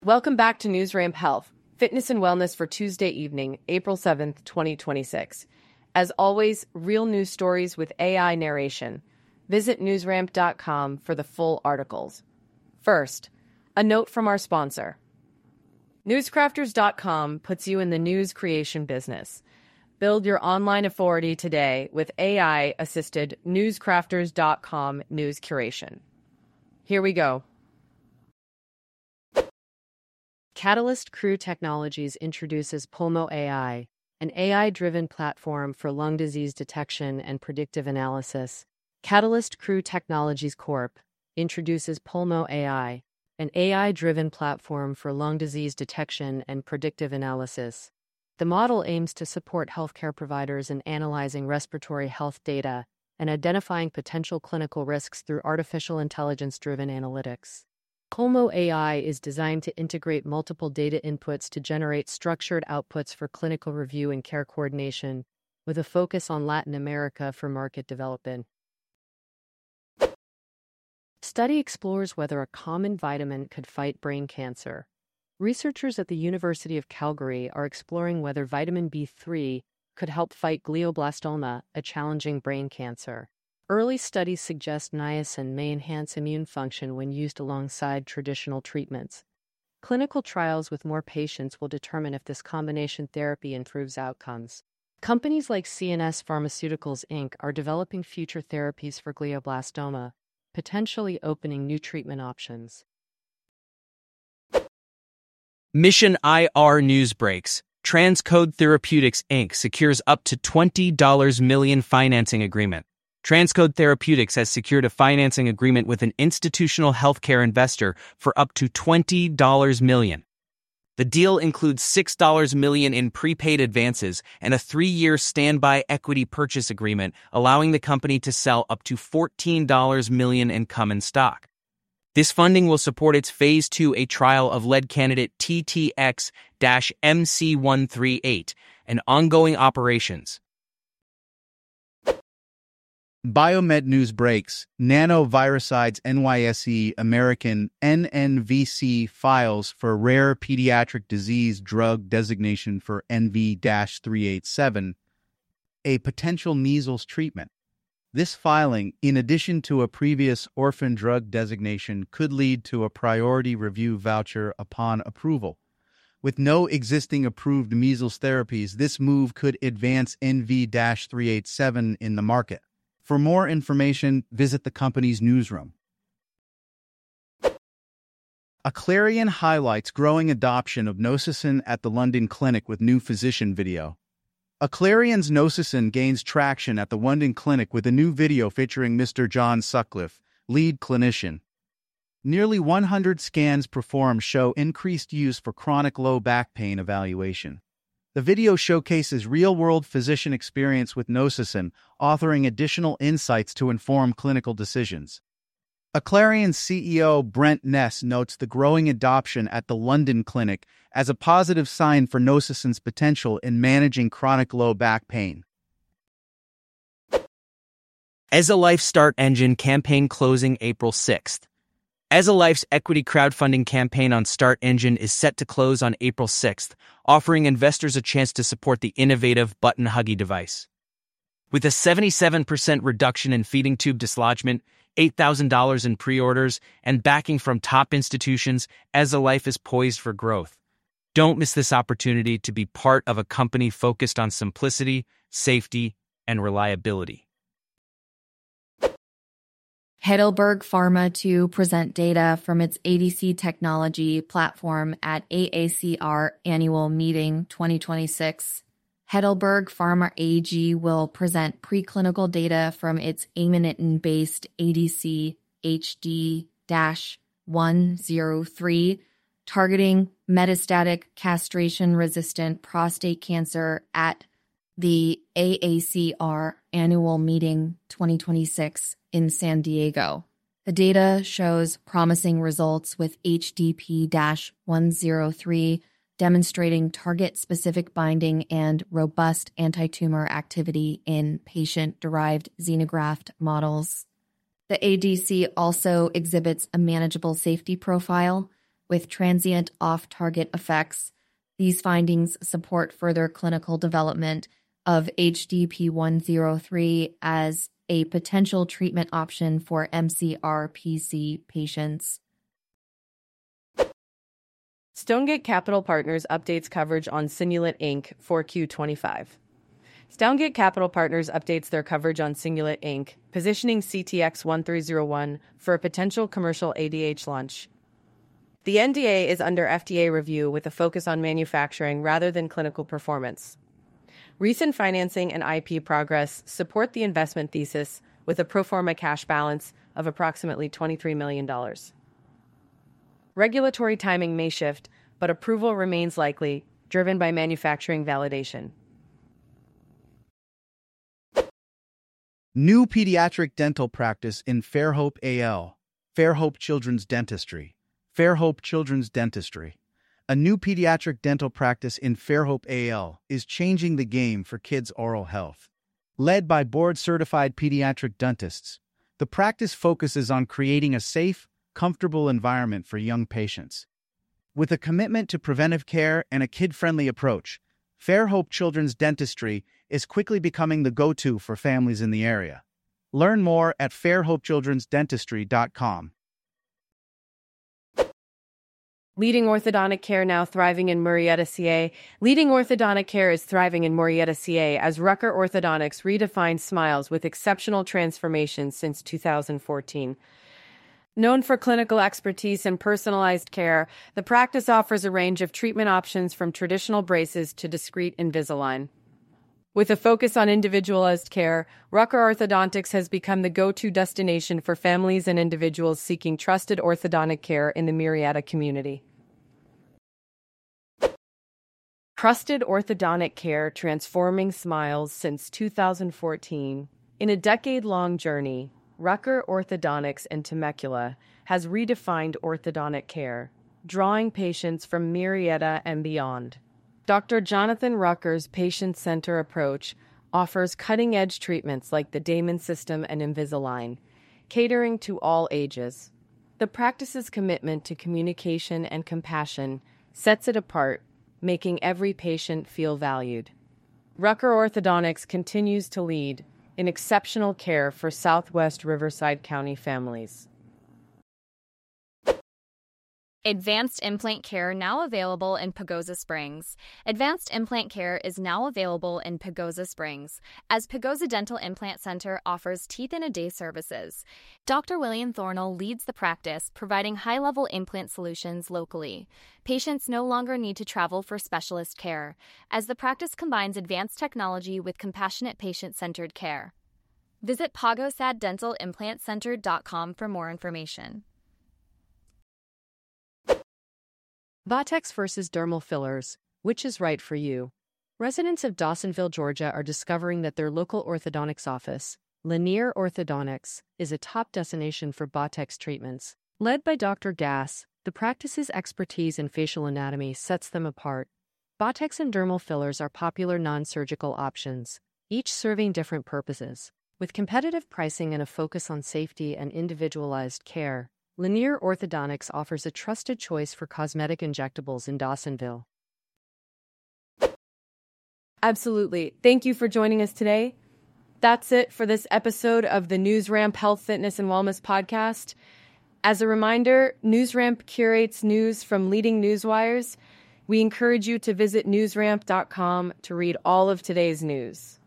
Welcome back to NewsRamp Health, Fitness and Wellness for Tuesday evening, April 7th, 2026. As always, real news stories with AI narration. Visit newsramp.com for the full articles. First, a note from our sponsor. Newscrafters.com puts you in the news creation business. Build your online authority today with AI-assisted newscrafters.com news curation. Here we go. Catalyst Crew Technologies introduces Pulmo AI, an AI-driven platform for lung disease detection and predictive analysis. Catalyst Crew Technologies Corp. introduces Pulmo AI, an AI-driven platform for lung disease detection and predictive analysis. The model aims to support healthcare providers in analyzing respiratory health data and identifying potential clinical risks through artificial intelligence-driven analytics. Pulmo AI is designed to integrate multiple data inputs to generate structured outputs for clinical review and care coordination, with a focus on Latin America for market development. Study explores whether a common vitamin could fight brain cancer. Researchers at the University of Calgary are exploring whether vitamin B3 could help fight glioblastoma, a challenging brain cancer. Early studies suggest niacin may enhance immune function when used alongside traditional treatments. Clinical trials with more patients will determine if this combination therapy improves outcomes. Companies like CNS Pharmaceuticals Inc. are developing future therapies for glioblastoma, potentially opening new treatment options. Mission IR News Breaks. Transcode Therapeutics Inc. secures up to $20 million financing agreement. Transcode Therapeutics has secured a financing agreement with an institutional healthcare investor for up to $20 million. The deal includes $6 million in prepaid advances and a 3-year standby equity purchase agreement, allowing the company to sell up to $14 million in common stock. This funding will support its Phase 2A trial of lead candidate TTX-MC138 and ongoing operations. Biomed News Breaks. Nanoviricides NYSE American NNVC files for rare pediatric disease drug designation for NV-387, a potential measles treatment. This filing, in addition to a previous orphan drug designation, could lead to a priority review voucher upon approval. With no existing approved measles therapies, this move could advance NV-387 in the market. For more information, visit the company's newsroom. Aclarion highlights growing adoption of Nocisun at the London Clinic with new physician video. Aclarion's Nocisun gains traction at the London Clinic with a new video featuring Mr. John Sutcliffe, lead clinician. Nearly 100 scans performed show increased use for chronic low back pain evaluation. The video showcases real-world physician experience with Nocisun, offering additional insights to inform clinical decisions. Aclarion's CEO Brent Ness notes the growing adoption at the London Clinic as a positive sign for Nocisun's potential in managing chronic low back pain. EZALife Start Engine campaign closing April 6th. EZALife's equity crowdfunding campaign on Start Engine is set to close on April 6th, offering investors a chance to support the innovative button-huggy device. With a 77% reduction in feeding tube dislodgement, $8,000 in pre-orders, and backing from top institutions, EZALife is poised for growth. Don't miss this opportunity to be part of a company focused on simplicity, safety, and reliability. Heidelberg Pharma to present data from its ADC technology platform at AACR Annual Meeting 2026. Heidelberg Pharma AG will present preclinical data from its amanitin-based ADC HD-103 targeting metastatic castration-resistant prostate cancer at the AACR Annual Meeting 2026 in San Diego. The data shows promising results with HDP-103 demonstrating target-specific binding and robust anti-tumor activity in patient-derived xenograft models. The ADC also exhibits a manageable safety profile, with transient off-target effects. These findings support further clinical development of HDP-103 as a potential treatment option for MCRPC patients. Stonegate Capital Partners updates coverage on Sinulet Inc. 4Q25. Stonegate Capital Partners updates their coverage on Sinulet Inc., positioning CTX-1301 for a potential commercial ADH launch. The NDA is under FDA review with a focus on manufacturing rather than clinical performance. Recent financing and IP progress support the investment thesis with a pro forma cash balance of approximately $23 million. Regulatory timing may shift, but approval remains likely, driven by manufacturing validation. New pediatric dental practice in Fairhope AL, Fairhope Children's Dentistry. Fairhope Children's Dentistry. A new pediatric dental practice in Fairhope AL is changing the game for kids' oral health. Led by board-certified pediatric dentists, the practice focuses on creating a safe, comfortable environment for young patients. With a commitment to preventive care and a kid-friendly approach, Fairhope Children's Dentistry is quickly becoming the go-to for families in the area. Learn more at fairhopechildrensdentistry.com. Leading Orthodontic Care now thriving in Murrieta, CA. Leading Orthodontic Care is thriving in Murrieta, CA as Rucker Orthodontics redefines smiles with exceptional transformations since 2014. Known for clinical expertise and personalized care, the practice offers a range of treatment options from traditional braces to discrete Invisalign. With a focus on individualized care, Rucker Orthodontics has become the go-to destination for families and individuals seeking trusted orthodontic care in the Murrieta community. Trusted orthodontic care transforming smiles since 2014. In a decade-long journey, Rucker Orthodontics in Temecula has redefined orthodontic care, drawing patients from Murrieta and beyond. Dr. Jonathan Rucker's patient-centered approach offers cutting-edge treatments like the Damon System and Invisalign, catering to all ages. The practice's commitment to communication and compassion sets it apart, making every patient feel valued. Rucker Orthodontics continues to lead in exceptional care for Southwest Riverside County families. Advanced Implant Care now available in Pagosa Springs. Advanced Implant Care is now available in Pagosa Springs, as Pagosa Dental Implant Center offers teeth-in-a-day services. Dr. William Thornell leads the practice, providing high-level implant solutions locally. Patients no longer need to travel for specialist care, as the practice combines advanced technology with compassionate patient-centered care. Visit PagosadDentalImplantCenter.com for more information. Botox versus dermal fillers. Which is right for you? Residents of Dawsonville, Georgia are discovering that their local orthodontics office, Lanier Orthodontics, is a top destination for Botox treatments. Led by Dr. Gass, the practice's expertise in facial anatomy sets them apart. Botox and dermal fillers are popular non-surgical options, each serving different purposes. With competitive pricing and a focus on safety and individualized care, Lanier Orthodontics offers a trusted choice for cosmetic injectables in Dawsonville. Absolutely. Thank you for joining us today. That's it for this episode of the NewsRamp Health, Fitness, and Wellness podcast. As a reminder, NewsRamp curates news from leading newswires. We encourage you to visit newsramp.com to read all of today's news.